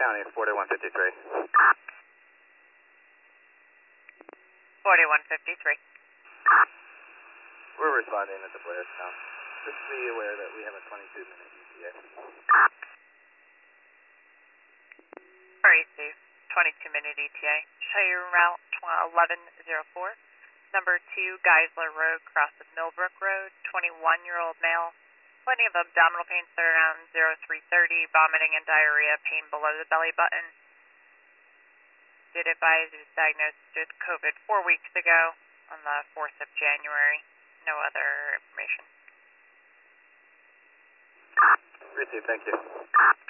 County, 4153. 4153. We're responding at the Blairstown. Just be aware that we have a 22-minute ETA. Alright, Steve. 22-minute ETA. Show you route 1104. Number 2, Geisler Road, cross of Millbrook Road. 21-year-old male. Plenty of abdominal pain, start around 0330. Vomiting and diarrhea, pain below the belly button. Did advise he was diagnosed with COVID 4 weeks ago on the 4th of January. No other information. Received, thank you.